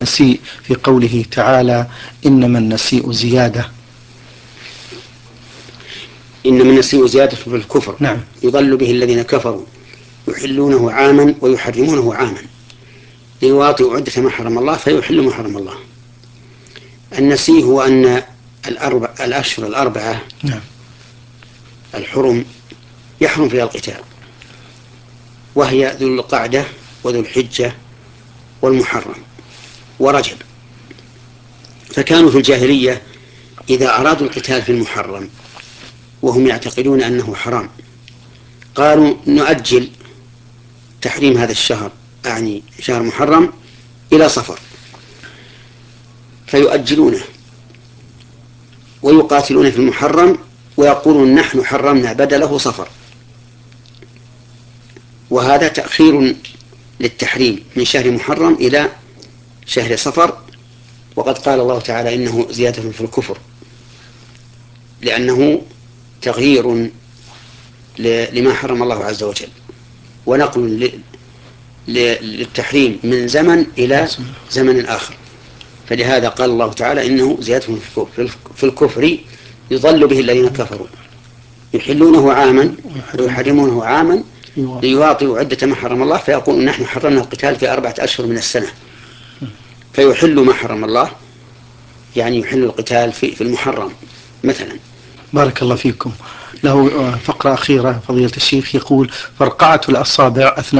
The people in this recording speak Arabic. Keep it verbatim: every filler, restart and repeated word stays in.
النسيء في قوله تعالى إنما النسيء زيادة. إنما النسيء زيادة في الكفر. نعم. يضل به الذين كفروا يحلونه عاما ويحرمونه عاما ليواطئوا عدة ما حرم الله فيحلوا ما حرم الله. النسيء هو أن الأربع الأشهر الأربعة نعم. الحرم يحرم فيها القتال، وهي ذو القعدة وذو الحجة والمحرم ورجب. فكانوا في الجاهلية إذا أرادوا القتال في المحرم وهم يعتقدون أنه حرام قالوا نؤجل تحريم هذا الشهر، أعني شهر محرم، إلى صفر، فيؤجلونه ويقاتلون في المحرم ويقولون نحن حرمنا بدله صفر، وهذا تأخير للتحريم من شهر محرم إلى شهر صفر. وقد قال الله تعالى إنه زيادة في الكفر، لأنه تغيير لما حرم الله عز وجل ونقل للتحريم من زمن إلى زمن آخر. فلهذا قال الله تعالى إنه زيادة في الكفر يضل به الذين كفروا يحلونه عاما ويحرمونه عاما ليواطئوا عدة ما حرم الله فيقول نحن حرمنا القتال في أربعة أشهر من السنة، فيحل ما حرم الله، يعني يحل القتال في المحرم مثلا. بارك الله فيكم. له فقرة أخيرة فضيلة الشيخ، يقول: فرقعة الأصابع أثناء